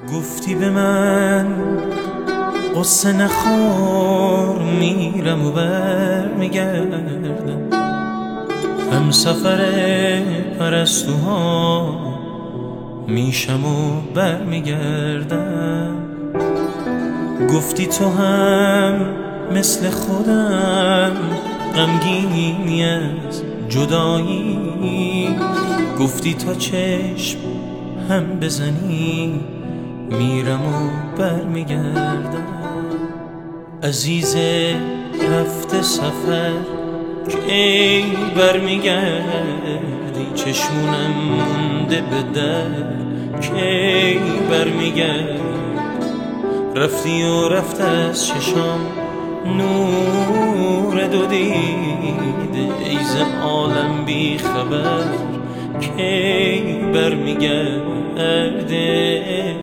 گفتی به من قصه نخور، میرم و برمیگردم، هم سفر پرستوها میشم و برمیگردم. گفتی تو هم مثل خودم غمگینی از جدایی، گفتی تا چشم هم بزنی میرم و برمیگردم. عزیز رفته سفر که ای برمیگردی، چشمونم مونده به در که ای برمیگردی. رفتی و رفت از چشام نور دو دیده، ای ز عالم بی خبر که ای برمیگرده.